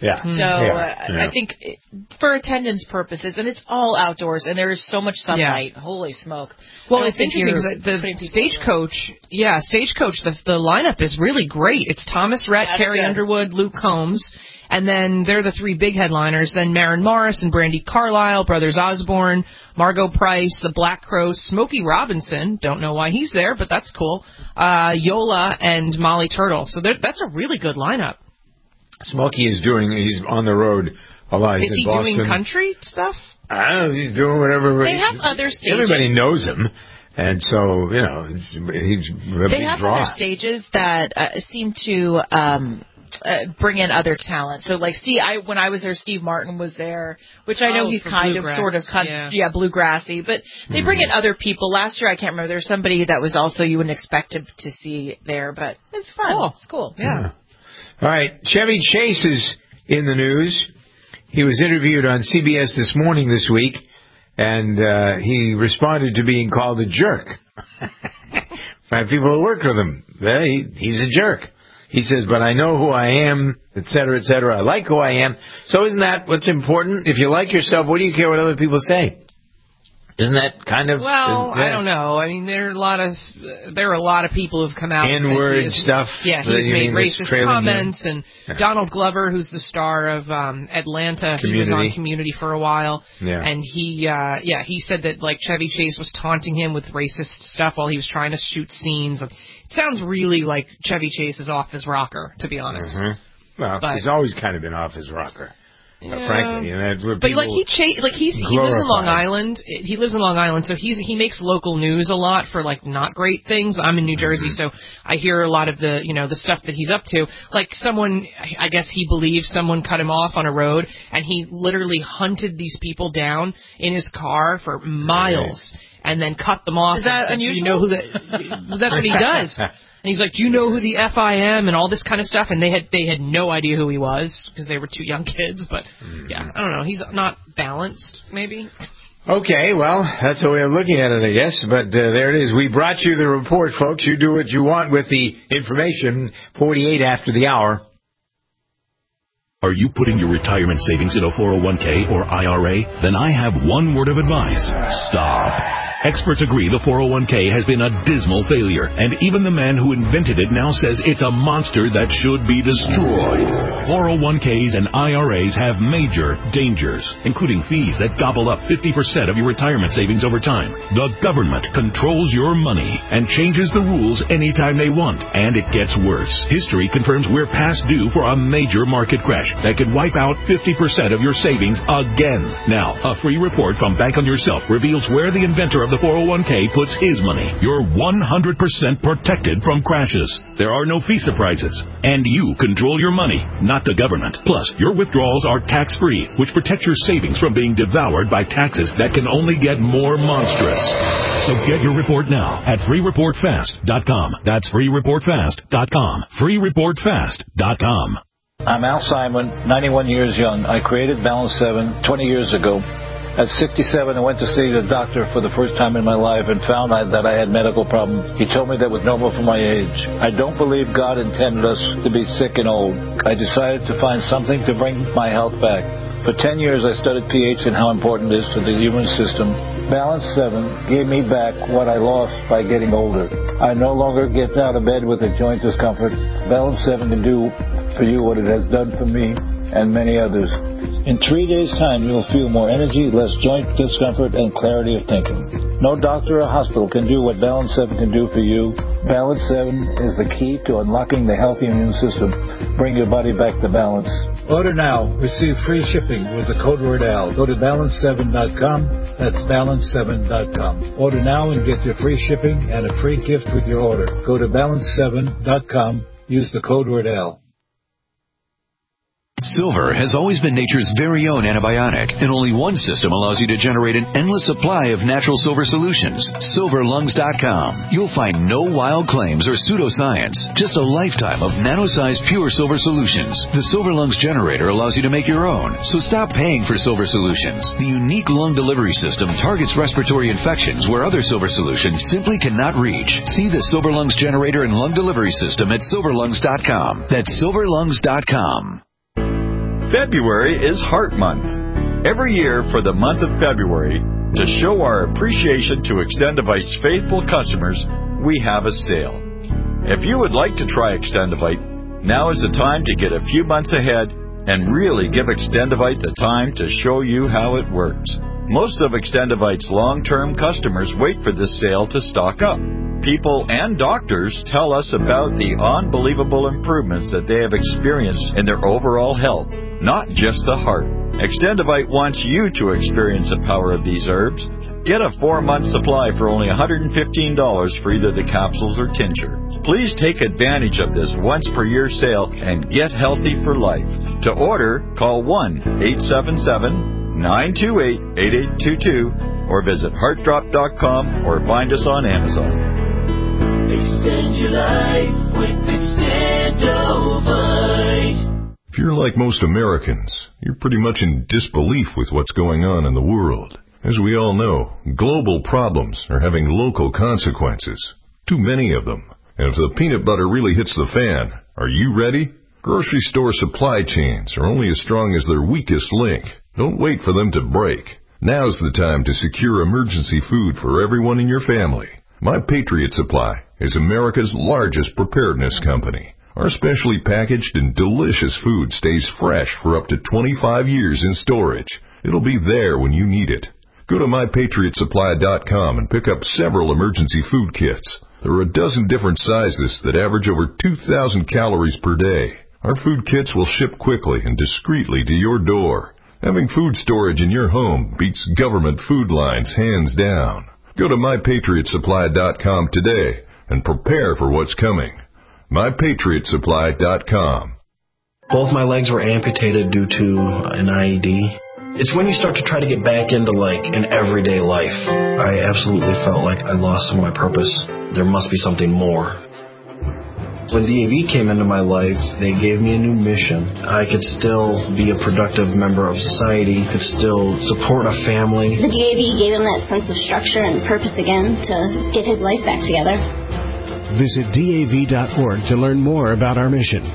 Yeah. So yeah. uh, yeah. I think for attendance purposes, and it's all outdoors, and there is so much sunlight. Yeah. Holy smoke! Well, it's interesting because the Stagecoach, yeah, Stagecoach, the the lineup is really great. It's Thomas Rhett, yeah, Carrie good. Underwood, Luke Combs, and then they're the three big headliners. Then Maren Morris and Brandi Carlile, Brothers Osborne, Margot Price, the Black Crowes, Smokey Robinson. Don't know why he's there, but that's cool. Uh, Yola and Molly Turtle. So that's a really good lineup. Smokey is doing, he's on the road a lot. He's is he in Boston. doing country stuff? I don't know, he's doing whatever. They have other stages. Everybody knows him. And so, you know, it's, he's a They big have draw. other stages that uh, seem to um, uh, bring in other talent. So, like, see, I when I was there, Steve Martin was there, which I know oh, he's kind bluegrass. of sort of, con- yeah. yeah, bluegrassy. But they bring in other people. Last year, I can't remember. There's somebody that was also you wouldn't expect to, to see there, but it's fun. Cool. It's cool. Yeah. yeah. All right. Chevy Chase is in the news. He was interviewed on C B S This Morning this week, and uh, he responded to being called a jerk by people who work with him. Yeah, he, he's a jerk. He says, but I know who I am, et cetera, et cetera. I like who I am. So isn't that what's important? If you like yourself, what do you care what other people say? Isn't that kind of... Well, yeah. I don't know. I mean, there are a lot of there are a lot of people who've come out N-word and said stuff. Yeah, he's made racist comments, him. and Donald Glover, who's the star of um, Atlanta, Community. he was on Community for a while, yeah. and he uh, yeah he said that like Chevy Chase was taunting him with racist stuff while he was trying to shoot scenes. It sounds really like Chevy Chase is off his rocker, to be honest. Mm-hmm. Well, but, he's always kind of been off his rocker. Yeah. Uh, frankly, and that's what but like he cha- like he's he lives in Long Island. He lives in Long Island, so he's he makes local news a lot for like not great things. I'm in New Jersey, mm-hmm. so I hear a lot of the you know the stuff that he's up to. Like someone, I guess he believes someone cut him off on a road, and he literally hunted these people down in his car for miles, right. and then cut them off. Is that and said, unusual? Do you know who the? That's what he does. And he's like, do you know who the F I am and all this kind of stuff? And they had they had no idea who he was because they were two young kids. But, yeah, I don't know. He's not balanced, maybe. Okay, well, that's a way of looking at it, I guess. But uh, there it is. We brought you the report, folks. You do what you want with the information. forty-eight after the hour. Are you putting your retirement savings in a four oh one k or I R A? Then I have one word of advice. Stop. Experts agree the four oh one k has been a dismal failure, and even the man who invented it now says it's a monster that should be destroyed. four oh one k's and I R As have major dangers, including fees that gobble up fifty percent of your retirement savings over time. The government controls your money and changes the rules anytime they want, and it gets worse. History confirms we're past due for a major market crash that could wipe out fifty percent of your savings again. Now, a free report from Bank on Yourself reveals where the inventor of the four oh one k puts his money. You're one hundred percent protected from crashes. There are no fee surprises. And you control your money, not the government. Plus, your withdrawals are tax-free, which protects your savings from being devoured by taxes that can only get more monstrous. So get your report now at free report fast dot com. That's free report fast dot com. free report fast dot com. I'm Al Simon, ninety-one years young. I created Balance seven twenty years ago. At sixty-seven, I went to see the doctor for the first time in my life and found out that I had medical problems. He told me that was normal for my age. I don't believe God intended us to be sick and old. I decided to find something to bring my health back. For ten years, I studied pH and how important it is to the immune system. Balance seven gave me back what I lost by getting older. I no longer get out of bed with a joint discomfort. Balance seven can do for you what it has done for me and many others. In three days' time, you will feel more energy, less joint discomfort, and clarity of thinking. No doctor or hospital can do what Balance seven can do for you. Balance seven is the key to unlocking the healthy immune system. Bring your body back to balance. Order now. Receive free shipping with the code word A L. Go to balance seven dot com. That's balance seven dot com. Order now and get your free shipping and a free gift with your order. Go to balance seven dot com. Use the code word A L. Silver has always been nature's very own antibiotic, and only one system allows you to generate an endless supply of natural silver solutions. silver lungs dot com. You'll find no wild claims or pseudoscience, just a lifetime of nano-sized pure silver solutions. The Silver Lungs generator allows you to make your own, so stop paying for silver solutions. The unique lung delivery system targets respiratory infections where other silver solutions simply cannot reach. See the Silver Lungs generator and lung delivery system at silver lungs dot com. That's silver lungs dot com. February is Heart Month. Every year for the month of February, to show our appreciation to Extendivite's faithful customers, we have a sale. If you would like to try Extendivite, now is the time to get a few months ahead and really give Extendivite the time to show you how it works. Most of Extendivite's long-term customers wait for this sale to stock up. People and doctors tell us about the unbelievable improvements that they have experienced in their overall health, not just the heart. Extendivite wants you to experience the power of these herbs. Get a four-month supply for only one hundred fifteen dollars for either the capsules or tincture. Please take advantage of this once-per-year sale and get healthy for life. To order, call one eight seven seven, nine two eight, eight eight two two or visit heart drop dot com or find us on Amazon. Extend your life with Extendivite. If you're like most Americans, you're pretty much in disbelief with what's going on in the world. As we all know, global problems are having local consequences. Too many of them. And if the peanut butter really hits the fan, are you ready? Grocery store supply chains are only as strong as their weakest link. Don't wait for them to break. Now's the time to secure emergency food for everyone in your family. My Patriot Supply is America's largest preparedness company. Our specially packaged and delicious food stays fresh for up to twenty-five years in storage. It'll be there when you need it. Go to my patriot supply dot com and pick up several emergency food kits. There are a dozen different sizes that average over two thousand calories per day. Our food kits will ship quickly and discreetly to your door. Having food storage in your home beats government food lines hands down. Go to my patriot supply dot com today and prepare for what's coming. my patriot supply dot com. Both my legs were amputated due to an I E D. It's when you start to try to get back into, like, an everyday life. I absolutely felt like I lost some of my purpose. There must be something more. When D A V came into my life, they gave me a new mission. I could still be a productive member of society, could still support a family. The D A V gave him that sense of structure and purpose again to get his life back together. Visit D A V dot org to learn more about our mission.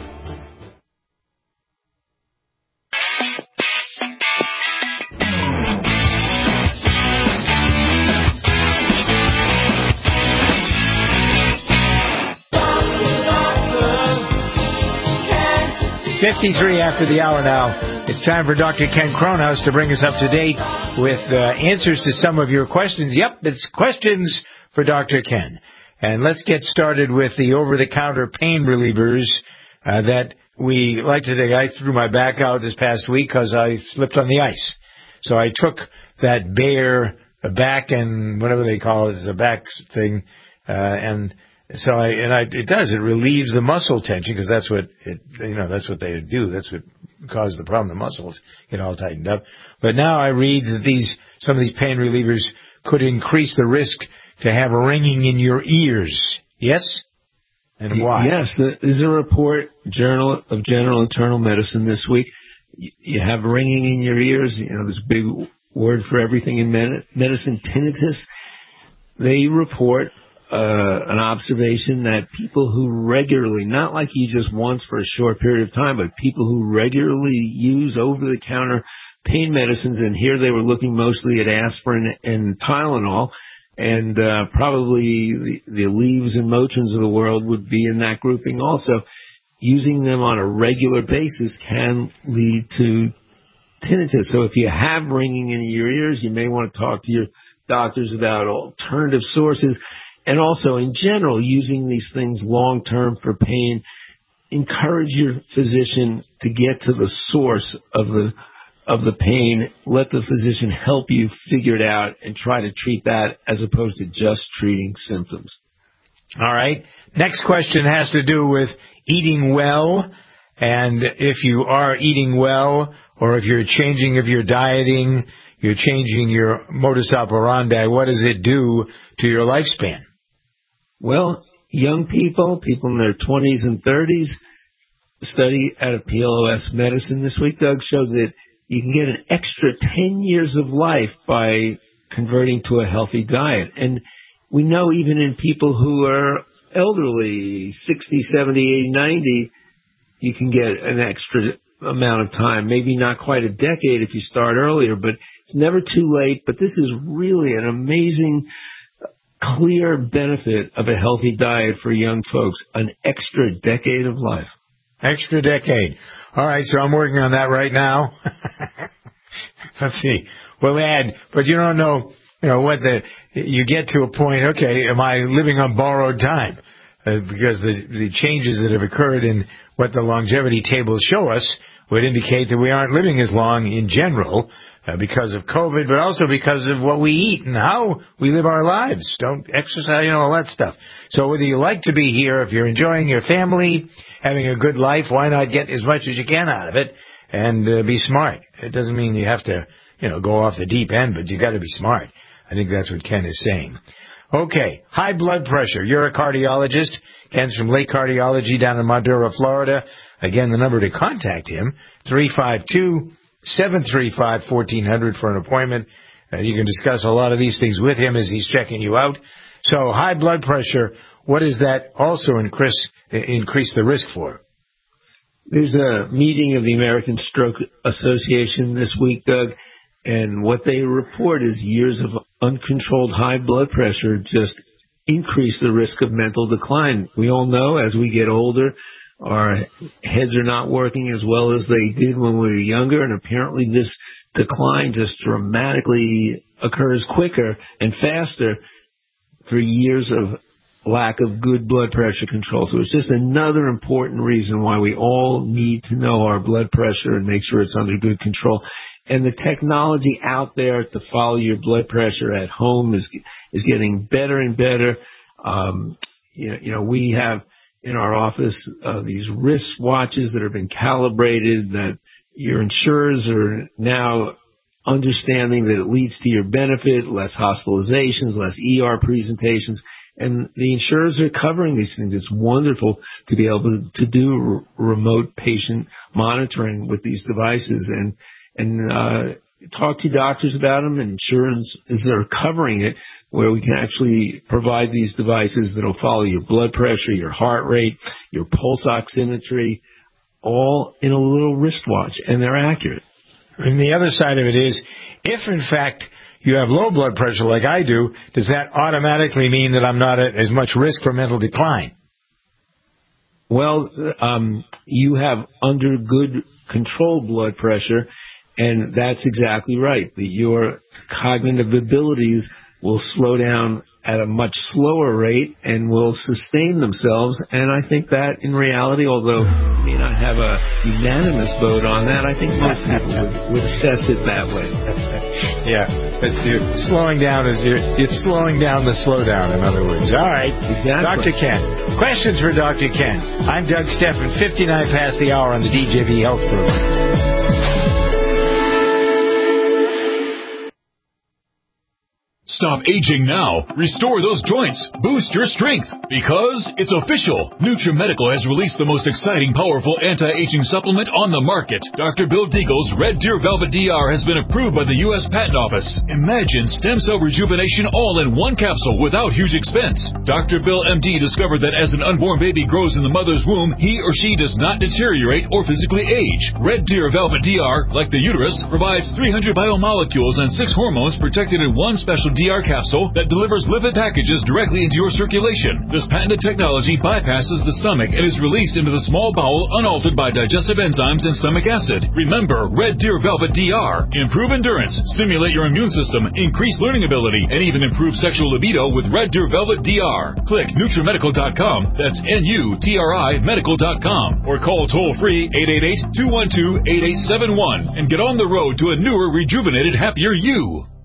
fifty-three after the hour now. It's time for Doctor Ken Kronhaus to bring us up to date with uh, answers to some of your questions. Yep, it's questions for Doctor Ken. And let's get started with the over-the-counter pain relievers uh, that we like today. I threw my back out this past week because I slipped on the ice. So I took that Bayer back and whatever they call it, it's a back thing, uh, and so I and I it does it relieves the muscle tension because that's what it you know that's what they do. That's what caused the problem. The muscles get all tightened up. But now I read that these some of these pain relievers could increase the risk to have ringing in your ears. Yes? And why? Yes, there's a report, Journal of General Internal Medicine this week. You have ringing in your ears. You know, this big word for everything in medicine, tinnitus. They report uh, an observation that people who regularly, not like you just once for a short period of time, but people who regularly use over-the-counter pain medicines, and here they were looking mostly at aspirin and Tylenol, and uh, probably the, the Leaves and Motrins of the world would be in that grouping also. Using them on a regular basis can lead to tinnitus. So if you have ringing in your ears, you may want to talk to your doctors about alternative sources. And also, in general, using these things long-term for pain, encourage your physician to get to the source of the of the pain. Let the physician help you figure it out and try to treat that as opposed to just treating symptoms. All right. Next question has to do with eating well. And if you are eating well, or if you're changing, if you're dieting, you're changing your modus operandi, what does it do to your lifespan? Well, young people, people in their twenties and thirties, a study out of P L O S Medicine this week, Doug, showed that you can get an extra ten years of life by converting to a healthy diet. And we know even in people who are elderly, sixty, seventy, eighty, ninety, you can get an extra amount of time, maybe not quite a decade if you start earlier, but it's never too late. But this is really an amazing, clear benefit of a healthy diet for young folks, an extra decade of life. Extra decade. All right, so I'm working on that right now. Let's see. We'll add, but you don't know, you know, what the, you get to a point, okay, am I living on borrowed time? Uh, because the, the changes that have occurred in what the longevity tables show us would indicate that we aren't living as long in general uh, because of COVID, but also because of what we eat and how we live our lives. Don't exercise, you know, all that stuff. So whether you like to be here, if you're enjoying your family, having a good life, why not get as much as you can out of it and uh, be smart? It doesn't mean you have to, you know, go off the deep end, but you got to be smart. I think that's what Ken is saying. Okay, high blood pressure. You're a cardiologist. Ken's from Lake Cardiology down in Madura, Florida. Again, the number to contact him, three five two, seven three five, one four zero zero for an appointment. Uh, you can discuss a lot of these things with him as he's checking you out. So high blood pressure, what does that also increase, increase the risk for? There's a meeting of the American Stroke Association this week, Doug, and what they report is years of uncontrolled high blood pressure just increase the risk of mental decline. We all know as we get older, our heads are not working as well as they did when we were younger, and apparently this decline just dramatically occurs quicker and faster for years of lack of good blood pressure control. So it's just another important reason why we all need to know our blood pressure and make sure it's under good control. And the technology out there to follow your blood pressure at home is is getting better and better. Um, you know, you know, we have in our office uh, these wrist watches that have been calibrated that your insurers are now understanding that it leads to your benefit, less hospitalizations, less E R presentations. And the insurers are covering these things. It's wonderful to be able to, to do r- remote patient monitoring with these devices and and uh, talk to doctors about them. And insurances are covering it, where we can actually provide these devices that will follow your blood pressure, your heart rate, your pulse oximetry, all in a little wristwatch, and they're accurate. And the other side of it is, if in fact you have low blood pressure like I do, does that automatically mean that I'm not at as much risk for mental decline? Well, um, you have under good control blood pressure, and that's exactly right. That your cognitive abilities will slow down at a much slower rate and will sustain themselves. And I think that in reality, although we may not have a unanimous vote on that, I think most people would, would assess it that way. Yeah, but you're slowing down is you're, it's slowing down the slowdown, in other words. All right. Exactly. Doctor Ken. Questions for Doctor Ken. I'm Doug Steffen, fifty-nine past the hour on the D J V Health Program. Stop aging now. Restore those joints. Boost your strength. Because it's official. NutriMedical has released the most exciting, powerful anti-aging supplement on the market. Doctor Bill Deagle's Red Deer Velvet D R has been approved by the U S Patent Office. Imagine stem cell rejuvenation all in one capsule without huge expense. Doctor Bill M D discovered that as an unborn baby grows in the mother's womb, he or she does not deteriorate or physically age. Red Deer Velvet D R, like the uterus, provides three hundred biomolecules and six hormones protected in one special D R capsule that delivers lipid packages directly into your circulation. This patented technology bypasses the stomach and is released into the small bowel unaltered by digestive enzymes and stomach acid. Remember, Red Deer Velvet D R. Improve endurance, stimulate your immune system, increase learning ability, and even improve sexual libido with Red Deer Velvet D R. Click NutriMedical dot com, that's N U T R I medical dot com, or call toll-free eight eight eight, two one two, eight eight seven one and get on the road to a newer, rejuvenated, happier you.